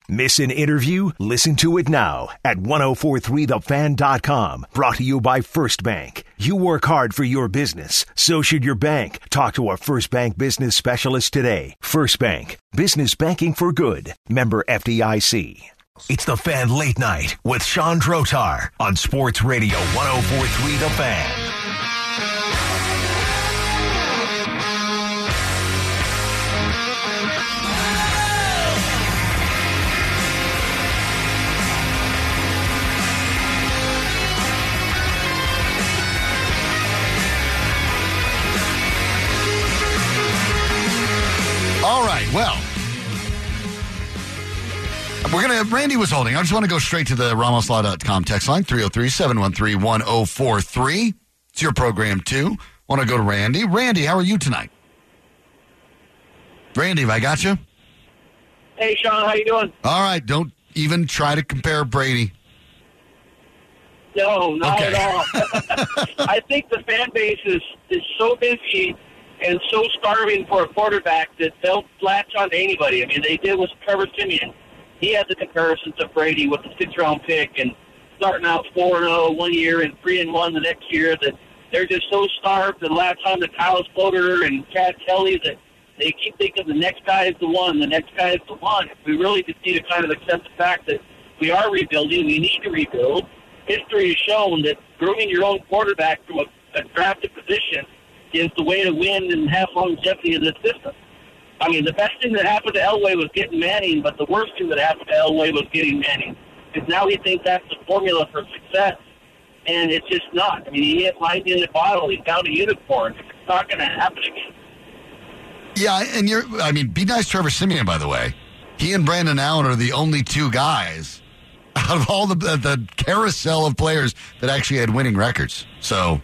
Miss an interview? Listen to it now at 1043thefan.com. Brought to you by First Bank. You work hard for your business. So should your bank. Talk to a First Bank business specialist today. First Bank. Business banking for good. Member FDIC. It's The Fan Late Night with Sean Drotar on Sports Radio 1043 The Fan. All right, well, Randy was holding. I just want to go straight to the RamosLaw.com text line, 303-713-1043. It's your program, too. Want to go to Randy. Randy, how are you tonight? Randy, have I got you? Hey, Sean, how you doing? All right, don't even try to compare Brady. No, not at all. I think the fan base is so busy and so starving for a quarterback that they'll latch on to anybody. I mean, they did with Trevor Siemian. He had the comparison to Brady with the 6th-round pick and starting out 4-0 one year and 3-1 the next year, that they're just so starved and latch on to Kyle Sloter and Chad Kelly that they keep thinking the next guy is the one, the next guy is the one. We really just need to kind of accept the fact that we are rebuilding, we need to rebuild. History has shown that grooming your own quarterback from a drafted position is the way to win and have longevity in this system. I mean, the best thing that happened to Elway was getting Manning, but the worst thing that happened to Elway was getting Manning. Because now he thinks that's the formula for success, and it's just not. I mean, he hit lightning in the bottle. He found a unicorn. It's not going to happen again. Yeah, and be nice to Trevor Siemian, by the way. He and Brandon Allen are the only two guys out of all the carousel of players that actually had winning records. So,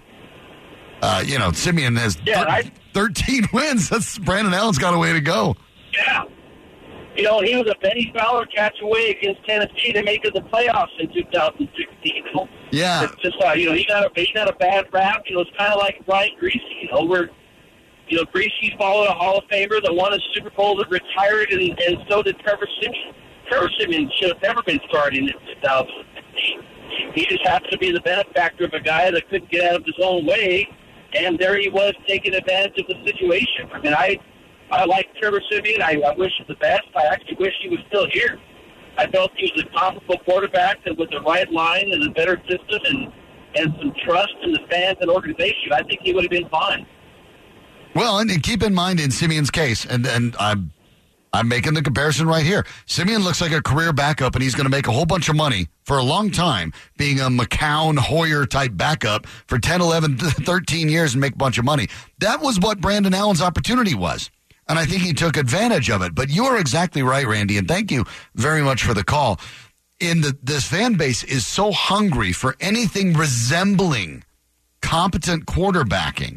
Siemian has 13 wins. Brandon Allen's got a way to go. Yeah. He was a Benny Fowler catch away against Tennessee to make it the playoffs in 2016. Yeah. It's just, he got a bad rap. It's kind of like Brian Griese, where, Griese followed a Hall of Famer that won a Super Bowl that retired, and so did Trevor Siemian. Trevor Siemian should have never been starting in 2015. He just happened to be the benefactor of a guy that couldn't get out of his own way, and there he was taking advantage of the situation. I mean, I like Trevor Siemian. I wish him the best. I actually wish he was still here. I felt he was a comparable quarterback that with the right line and a better system and some trust in the fans and organization, I think he would have been fine. Well, and keep in mind in Siemian's case, and I'm making the comparison right here. Siemian looks like a career backup, and he's going to make a whole bunch of money for a long time being a McCown, Hoyer-type backup for 10, 11, 13 years and make a bunch of money. That was what Brandon Allen's opportunity was, and I think he took advantage of it. But you are exactly right, Randy, and thank you very much for the call. This fan base is so hungry for anything resembling competent quarterbacking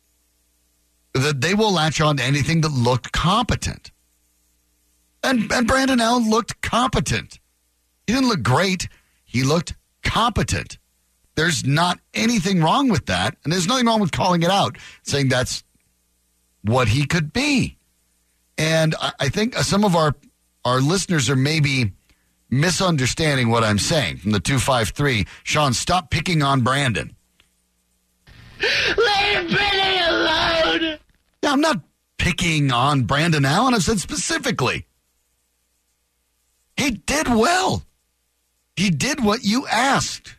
that they will latch on to anything that looked competent. And Brandon Allen looked competent. He didn't look great. He looked competent. There's not anything wrong with that, and there's nothing wrong with calling it out, saying that's what he could be. And I think some of our listeners are maybe misunderstanding what I'm saying. From the 253, Sean, stop picking on Brandon. Leave Billy alone! Yeah, I'm not picking on Brandon Allen. I said specifically. He did well. He did what you asked.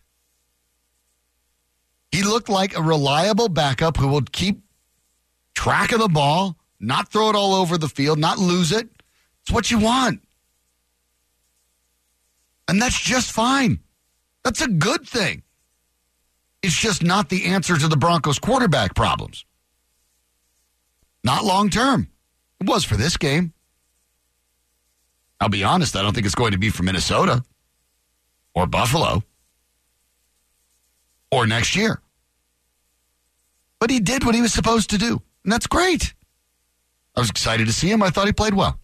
He looked like a reliable backup who will keep track of the ball, not throw it all over the field, not lose it. It's what you want. And that's just fine. That's a good thing. It's just not the answer to the Broncos' quarterback problems. Not long term. It was for this game. I'll be honest, I don't think it's going to be for Minnesota or Buffalo or next year. But he did what he was supposed to do, and that's great. I was excited to see him. I thought he played well.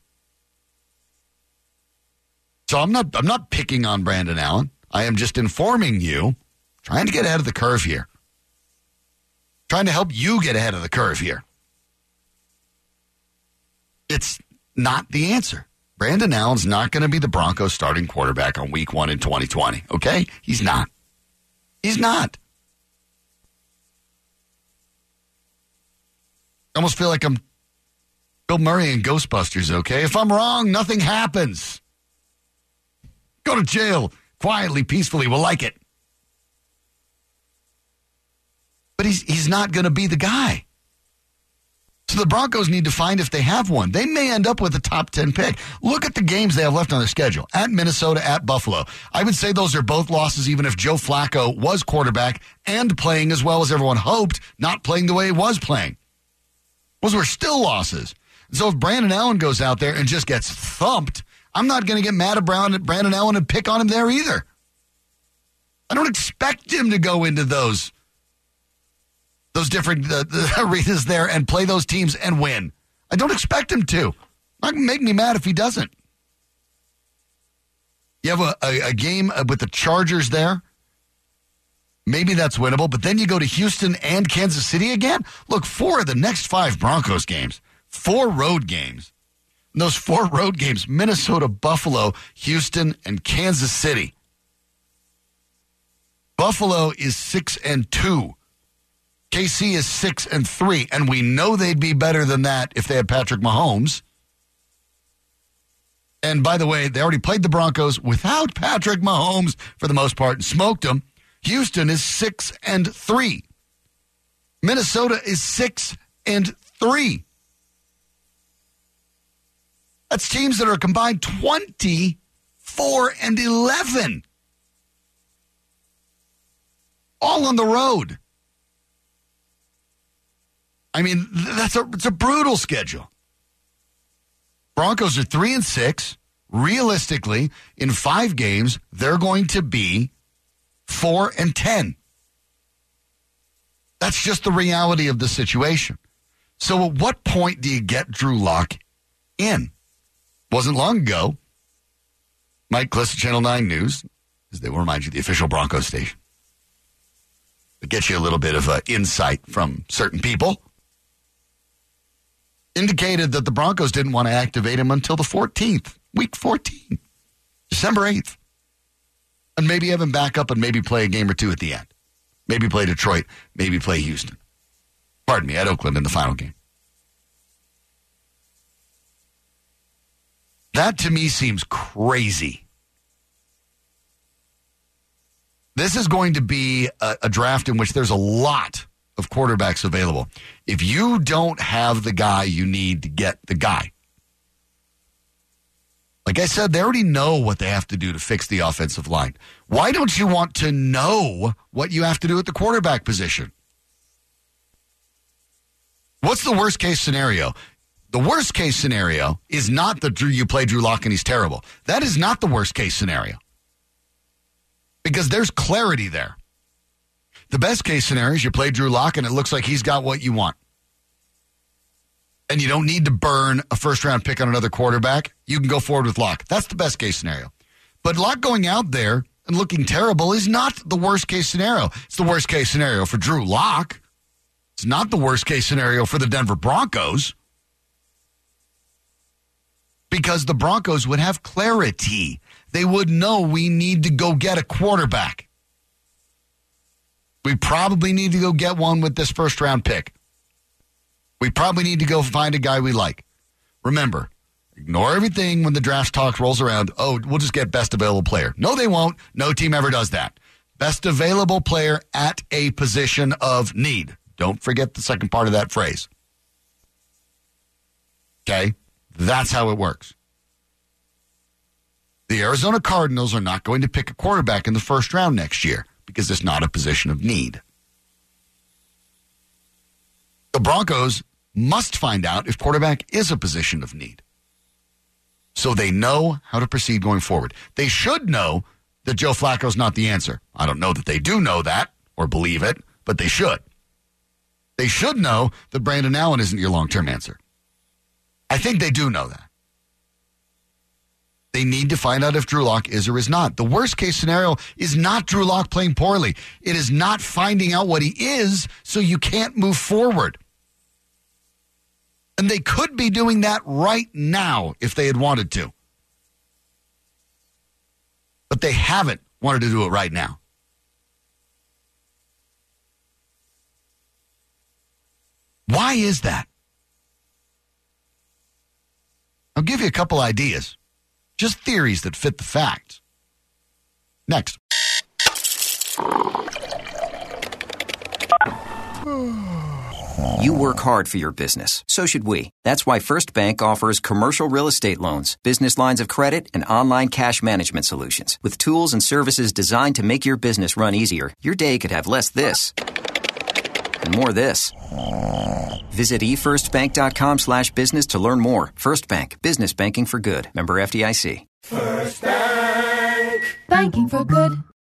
So I'm not picking on Brandon Allen. I am just informing you, trying to get ahead of the curve here. Trying to help you get ahead of the curve here. It's not the answer. Brandon Allen's not going to be the Broncos starting quarterback on week 1 in 2020, okay? He's not. He's not. I almost feel like I'm Bill Murray in Ghostbusters, okay? If I'm wrong, nothing happens. Go to jail quietly, peacefully. We'll like it. But he's not going to be the guy. So the Broncos need to find if they have one. They may end up with a top 10 pick. Look at the games they have left on their schedule. At Minnesota, at Buffalo. I would say those are both losses, even if Joe Flacco was quarterback and playing as well as everyone hoped, not playing the way he was playing. Those were still losses. So if Brandon Allen goes out there and just gets thumped, I'm not going to get mad at Brandon Allen and pick on him there either. I don't expect him to go into those different arenas there and play those teams and win. I don't expect him to. Not make me mad if he doesn't. You have a game with the Chargers there. Maybe that's winnable, but then you go to Houston and Kansas City again. Look, 4 of the next 5 Broncos games, 4 road games. And those 4 road games, Minnesota, Buffalo, Houston, and Kansas City. Buffalo is 6-2. KC is 6-3, and we know they'd be better than that if they had Patrick Mahomes. And by the way, they already played the Broncos without Patrick Mahomes for the most part and smoked them. Houston is 6-3. Minnesota is 6-3. That's teams that are combined 24-11. All on the road. I mean, it's a brutal schedule. Broncos are 3-6. Realistically, in 5 games, they're going to be 4-10. That's just the reality of the situation. So at what point do you get Drew Lock in? Wasn't long ago. Mike Kliss, Channel 9 News, as they will remind you, the official Broncos station. It gets you a little bit of insight from certain people. Indicated that the Broncos didn't want to activate him until the 14th, week 14, December 8th. And maybe have him back up and maybe play a game or 2 at the end. Maybe play Detroit, maybe play Houston. Pardon me, at Oakland in the final game. That to me seems crazy. This is going to be a draft in which there's a lot of quarterbacks available. If you don't have the guy, you need to get the guy. Like I said, they already know what they have to do to fix the offensive line. Why don't you want to know what you have to do at the quarterback position? What's the worst case scenario? The worst case scenario is not that you play Drew Lock and he's terrible. That is not the worst case scenario. Because there's clarity there. The best case scenario is you play Drew Lock and it looks like he's got what you want. And you don't need to burn a first-round pick on another quarterback. You can go forward with Lock. That's the best case scenario. But Lock going out there and looking terrible is not the worst case scenario. It's the worst case scenario for Drew Lock. It's not the worst case scenario for the Denver Broncos. Because the Broncos would have clarity. They would know we need to go get a quarterback. We probably need to go get one with this first-round pick. We probably need to go find a guy we like. Remember, ignore everything when the draft talk rolls around. Oh, we'll just get best available player. No, they won't. No team ever does that. Best available player at a position of need. Don't forget the second part of that phrase. Okay? That's how it works. The Arizona Cardinals are not going to pick a quarterback in the first round next year because it's not a position of need. The Broncos must find out if quarterback is a position of need. So they know how to proceed going forward. They should know that Joe Flacco's not the answer. I don't know that they do know that or believe it, but they should. They should know that Brandon Allen isn't your long-term answer. I think they do know that. They need to find out if Drew Lock is or is not. The worst case scenario is not Drew Lock playing poorly. It is not finding out what he is so you can't move forward. And they could be doing that right now if they had wanted to. they haven't wanted to do it right now. Why is that? I'll give you a couple ideas. Just theories that fit the facts. Next. You work hard for your business. So should we. That's why First Bank offers commercial real estate loans, business lines of credit, and online cash management solutions. With tools and services designed to make your business run easier, your day could have less this and more this. Visit efirstbank.com/business to learn more. First Bank. Business banking for good. Member FDIC. First Bank. Banking for good.